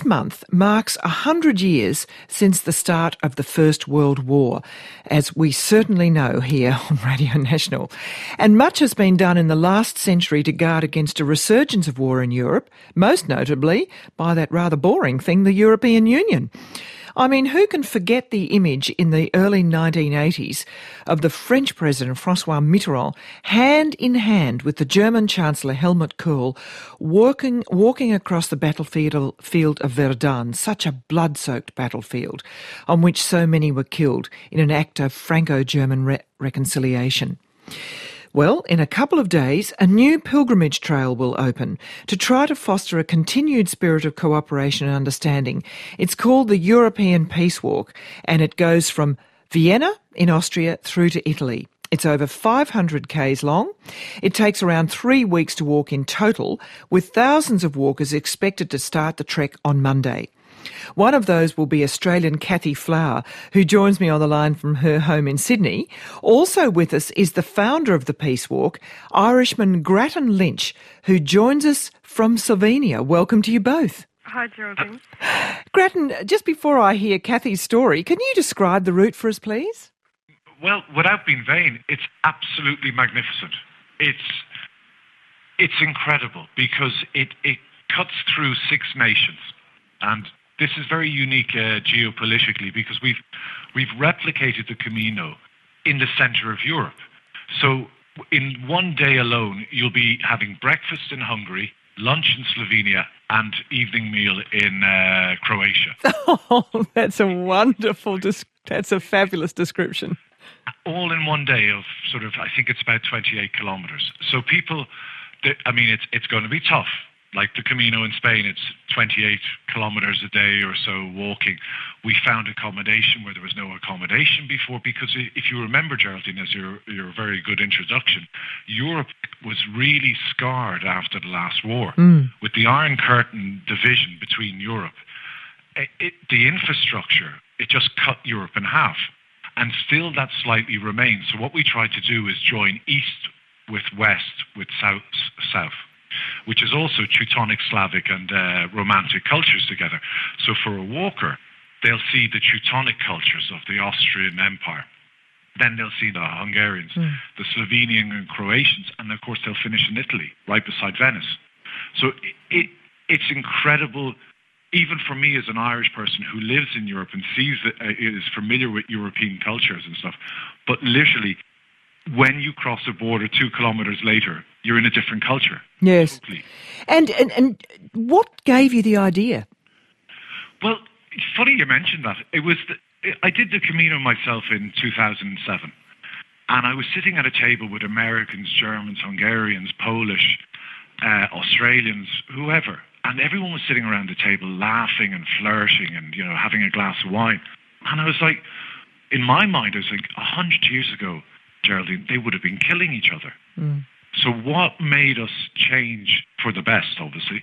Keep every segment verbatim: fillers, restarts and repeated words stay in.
this month marks one hundred years since the start of the First World War, as we certainly know here on Radio National. And much has been done in the last century to guard against a resurgence of war in Europe, most notably by that rather boring thing, the European Union. I mean, who can forget the image in the early nineteen eighties of the French President Francois Mitterrand hand in hand with the German Chancellor Helmut Kohl walking, walking across the battlefield field of Verdun, such a blood-soaked battlefield on which so many were killed in an act of Franco-German re- reconciliation. Well, in a couple of days, a new pilgrimage trail will open to try to foster a continued spirit of cooperation and understanding. It's called the European Peace Walk, and it goes from Vienna in Austria through to Italy. It's over five hundred kays long. It takes around three weeks to walk in total, with thousands of walkers expected to start the trek on Monday. One of those will be Australian Kathy Flower, who joins me on the line from her home in Sydney. Also with us is the founder of the Peace Walk, Irishman Grattan Lynch, who joins us from Slovenia. Welcome to you both. Hi, Geraldine. Grattan, just before I hear Kathy's story, can you describe the route for us, please? Well, without being vain, it's absolutely magnificent. It's it's incredible because it, it cuts through six nations, and this is very unique uh, geopolitically because we've we've replicated the Camino in the centre of Europe. So in one day alone, you'll be having breakfast in Hungary, lunch in Slovenia, and evening meal in uh, Croatia. Oh, that's a wonderful, dis- that's a fabulous description. All in one day of sort of, I think it's about twenty-eight kilometres. So people, they, I mean, it's it's going to be tough. Like the Camino in Spain, it's twenty-eight kilometres a day or so walking. We found accommodation where there was no accommodation before because if you remember, Geraldine, as your, your very good introduction, Europe was really scarred after the last war. Mm. With the Iron Curtain division between Europe, it, it, the infrastructure, it just cut Europe in half. And still that slightly remains. So what we try to do is join east with west with south, south, which is also Teutonic, Slavic and uh, Romantic cultures together. So for a walker, they'll see the Teutonic cultures of the Austrian Empire. Then they'll see the Hungarians, mm. the Slovenian and Croatians, and of course they'll finish in Italy, right beside Venice. So it, it it's incredible. Even for me as an Irish person who lives in Europe and sees that, uh, is familiar with European cultures and stuff, but literally, when you cross a border two kilometres later, you're in a different culture. Yes. Totally. And, and and what gave you the idea? Well, it's funny you mentioned that. It was the, I did the Camino myself in two thousand seven, and I was sitting at a table with Americans, Germans, Hungarians, Polish, uh, Australians, whoever. And everyone was sitting around the table laughing and flirting and, you know, having a glass of wine. And I was like, in my mind, I was like, a hundred years ago, Geraldine, they would have been killing each other. Mm. So what made us change for the best, obviously,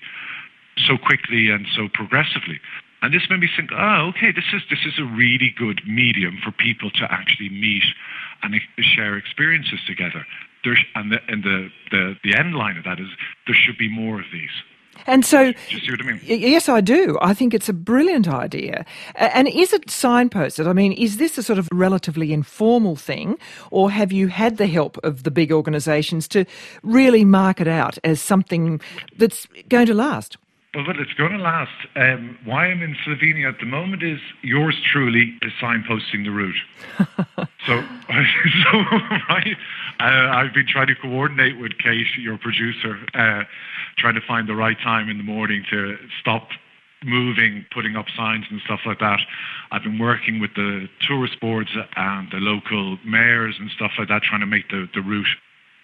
so quickly and so progressively? And this made me think, oh, okay, this is this is a really good medium for people to actually meet and share experiences together. There, and the, and the, the, the end line of that is there should be more of these. And so, do you see what I mean? Yes, I do. I think it's a brilliant idea. And is it signposted? I mean, is this a sort of relatively informal thing, or have you had the help of the big organisations to really mark it out as something that's going to last? Well, well it's going to last. Um, why I'm in Slovenia at the moment is yours truly is signposting the route. so, so right, uh, I've been trying to coordinate with Kate, your producer, uh, trying to find the right time in the morning to stop moving, putting up signs and stuff like that. I've been working with the tourist boards and the local mayors and stuff like that, trying to make the, the route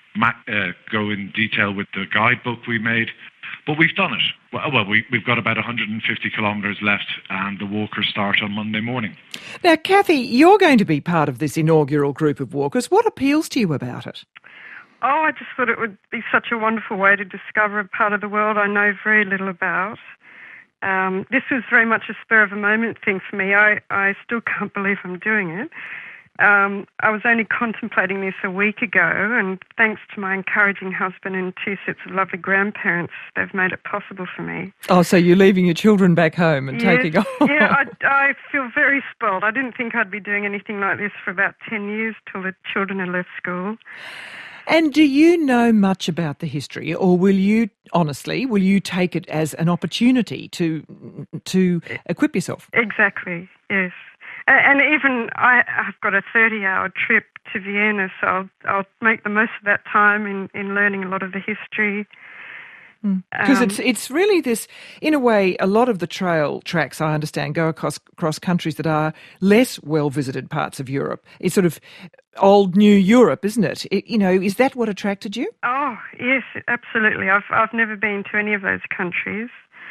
uh, go in detail with the guidebook we made. But we've done it. Well, well we, we've got about one hundred fifty kilometres left and the walkers start on Monday morning. Now, Kathy, you're going to be part of this inaugural group of walkers. What appeals to you about it? Oh, I just thought it would be such a wonderful way to discover a part of the world I know very little about. Um, this was very much a spur of a moment thing for me. I, I still can't believe I'm doing it. Um, I was only contemplating this a week ago, and thanks to my encouraging husband and two sets of lovely grandparents, they've made it possible for me. Oh, so you're leaving your children back home and yes, taking off? Yeah, I, I feel very spoiled. I didn't think I'd be doing anything like this for about ten years till the children had left school. And do you know much about the history, or will you, honestly, will you take it as an opportunity to to equip yourself? Exactly, yes. And even I, I've got a thirty-hour trip to Vienna, so I'll, I'll make the most of that time in, in learning a lot of the history. Because Um, it's it's really this, in a way, a lot of the trail tracks, I understand, go across, across countries that are less well-visited parts of Europe. It's sort of old, new Europe, isn't it? it? You know, is that what attracted you? Oh, yes, absolutely. I've I've never been to any of those countries,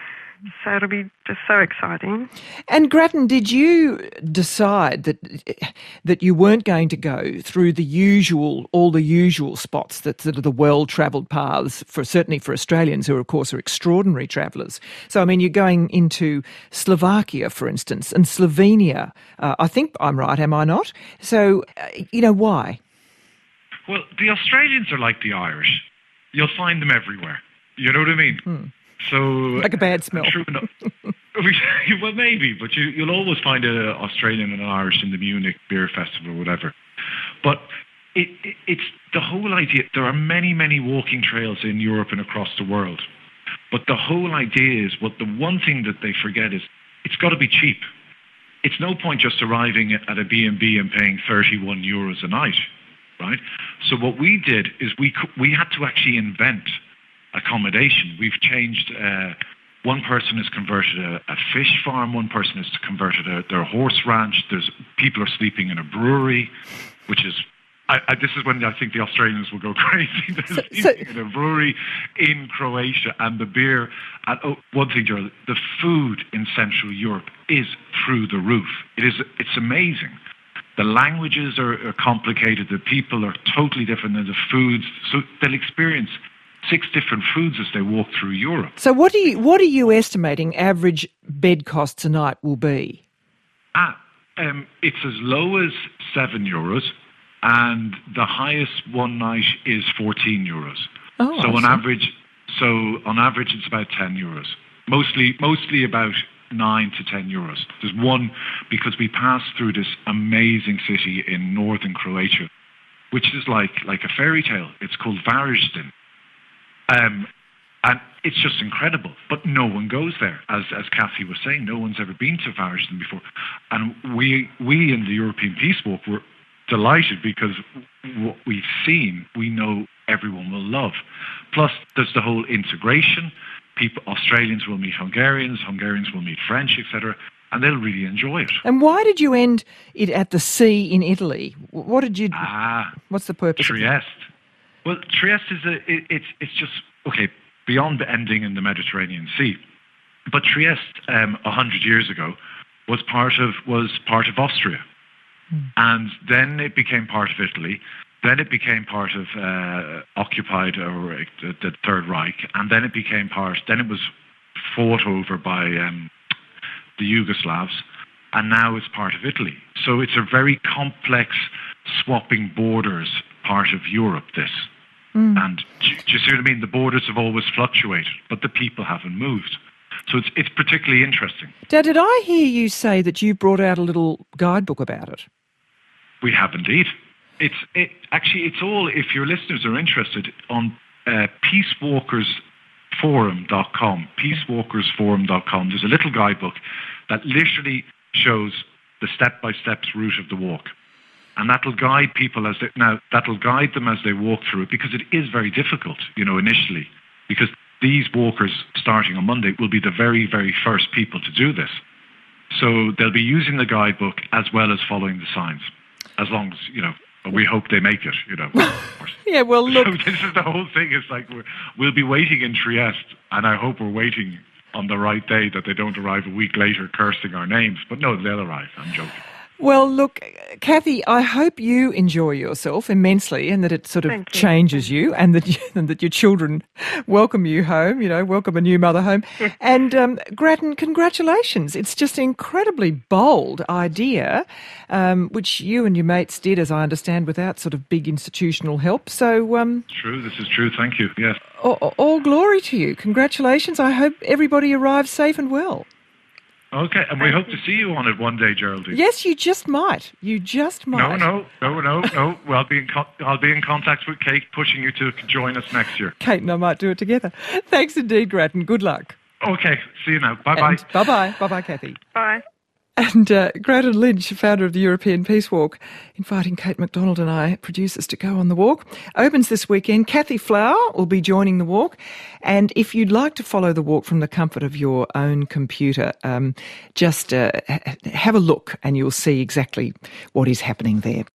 so it'll be just so exciting. And Grattan, did you decide that that you weren't going to go through the usual, all the usual spots that, that are the well-travelled paths, for certainly for Australians who, of course, are extraordinary travellers? So, I mean, you're going into Slovakia, for instance, and Slovenia. Uh, I think I'm right, am I not? So, uh, you know, why? Well, the Australians are like the Irish. You'll find them everywhere. You know what I mean? Hmm. So like a bad smell. True enough. Well, maybe, but you, you'll always find an Australian and an Irish in the Munich Beer Festival or whatever. But it, it, it's the whole idea. There are many, many walking trails in Europe and across the world. But the whole idea is, what the one thing that they forget is, it's got to be cheap. It's no point just arriving at a B and B and paying thirty-one euros a night, right? So what we did is we we had to actually invent accommodation. We've changed, uh, one person has converted a, a fish farm, one person has converted a, their horse ranch, there's people are sleeping in a brewery, which is, I, I, this is when I think the Australians will go crazy. They're So- sleeping so- in a brewery in Croatia, and the beer, and oh, one thing, Gerald, the food in Central Europe is through the roof. It is, it's amazing. The languages are, are complicated, the people are totally different than the foods, so they'll experience six different foods as they walk through Europe. So what do you what are you estimating average bed costs a night will be? Ah, um, it's as low as seven euros, and the highest one night is fourteen euros. Oh, so I on see. average, so on average, it's about ten euros. Mostly, mostly about nine to ten euros. There's one because we pass through this amazing city in northern Croatia, which is like like a fairy tale. It's called Varaždin. Um, and it's just incredible. But no one goes there. As as Kathy was saying, no one's ever been to Varaždin before. And we we in the European Peace Walk were delighted because what we've seen, we know everyone will love. Plus, there's the whole integration. People, Australians will meet Hungarians, Hungarians will meet French, et cetera, and they'll really enjoy it. And why did you end it at the sea in Italy? What did you? Ah, What's the purpose? of that? Trieste. Well, Trieste is a, it, it's it's just, okay, beyond the ending in the Mediterranean Sea. But Trieste, um, a hundred years ago, was part of was part of Austria, Hmm. and then it became part of Italy. Then it became part of uh, occupied or uh, the, the Third Reich, and then it became part. Then it was fought over by um, the Yugoslavs, and now it's part of Italy. So it's a very complex, swapping borders part of Europe. This. Mm. And do, do you see what I mean? The borders have always fluctuated, but the people haven't moved. So it's it's particularly interesting. Dad, did I hear you say that you brought out a little guidebook about it? We have indeed. It's it actually it's all, if your listeners are interested, on uh, peacewalkers forum dot com, peacewalkers forum dot com. There's a little guidebook that literally shows the step-by-step route of the walk. And that'll guide people as they, now that'll guide them as they walk through it, because it is very difficult, you know, initially, because these walkers starting on Monday will be the very, very first people to do this. So they'll be using the guidebook as well as following the signs, as long as, you know, we hope they make it, you know, of course. Yeah, well, look. So this is the whole thing. It's like we're, we'll be waiting in Trieste, and I hope we're waiting on the right day, that they don't arrive a week later cursing our names. But no, they'll arrive. I'm joking. Well, look, Kathy, I hope you enjoy yourself immensely and that it sort of Thank you. changes you and that you, and that your children welcome you home, you know, welcome a new mother home. Yes. And um, Grattan, congratulations. It's just an incredibly bold idea, um, which you and your mates did, as I understand, without sort of big institutional help. So um, True, this is true. Thank you. Yes. all, all glory to you. Congratulations. I hope everybody arrives safe and well. Okay, and we hope to see you on it one day, Geraldine. Yes, you just might. You just might. No, no, no, no, no. Well, I'll be in con- I'll be in contact with Kate, pushing you to join us next year. Kate and I might do it together. Thanks indeed, Grattan. Good luck. Okay, see you now. Bye bye. Bye bye. Bye bye, Kathy. Bye. And uh, Grattan Lynch, founder of the European Peace Walk, inviting Kate MacDonald and I, producers, to go on the walk. Opens this weekend. Kathy Flower will be joining the walk. And if you'd like to follow the walk from the comfort of your own computer, um, just uh, have a look and you'll see exactly what is happening there.